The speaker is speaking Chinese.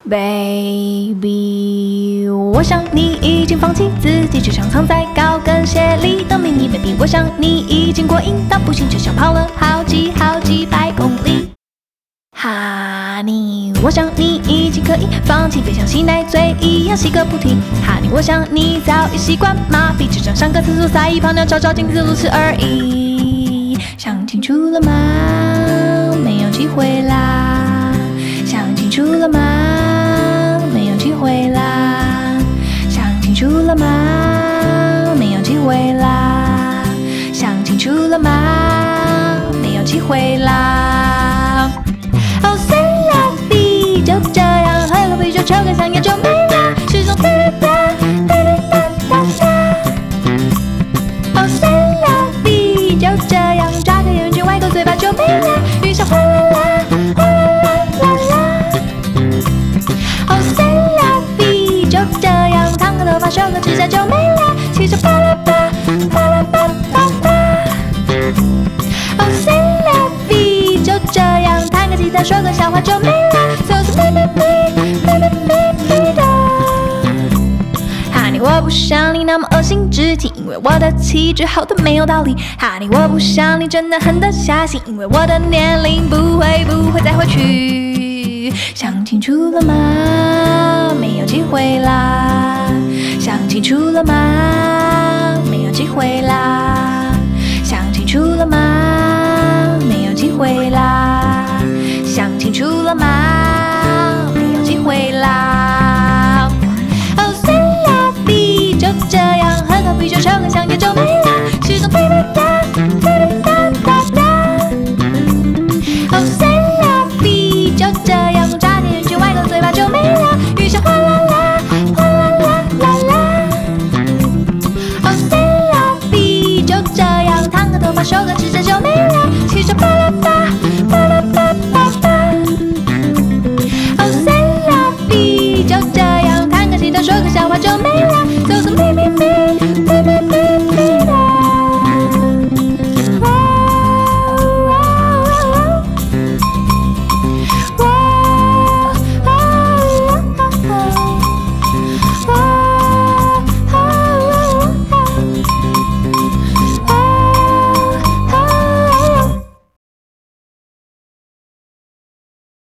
Baby， 我想你已经放弃自己，只想藏在高跟鞋里等迷你 Baby， 我想你已经过瘾到不行，就像跑了好几百公里。Honey， 我想你已经可以放弃，别像吸奶嘴一样吸个不停。Honey， 我想你早已习惯麻痹，只想上个厕所撒一泡尿，照照镜子如此而已。想清楚了吗？没有机会啦。想清楚了吗？没有机会啦。想清楚了吗？没有机会啦。想清楚了吗？没有机会啦。Oh say la vie， 就这样喝个啤酒，抽根香烟就没了，是种哒哒哒哒哒哒。Oh say la vie， 就这样抓个眼睛，歪个嘴巴就没了，雨下哗啦啦哗啦啦啦啦。Oh say la vie， 就这样烫个头发，修个指甲就没了，汽车啪啦啪啪啦啪啪啪。Oh say la vie， 就这样弹个吉他，说个笑话就没了，so me me me me me me me da。Honey， 我不像你那么恶心肢体，因为我的气质好的没有道理。Honey， 我不像你真的狠得下心，因为我的年龄不会再回去。想清楚了吗？没有机会啦。想清楚了吗？没有机会啦。想清楚了吗？没有机会啦。想清楚了吗？没有机会啦。Oh say la vie， 就这样喝个啤酒，抽根香烟就没了，是种哒哒哒哒哒哒哒。Oh say la vie， 就这样眨点眼睛，歪个嘴巴就没了，雨下哗啦啦哗啦啦啦啦。Oh say la vie， 就这样烫个头发，修个指甲就没了。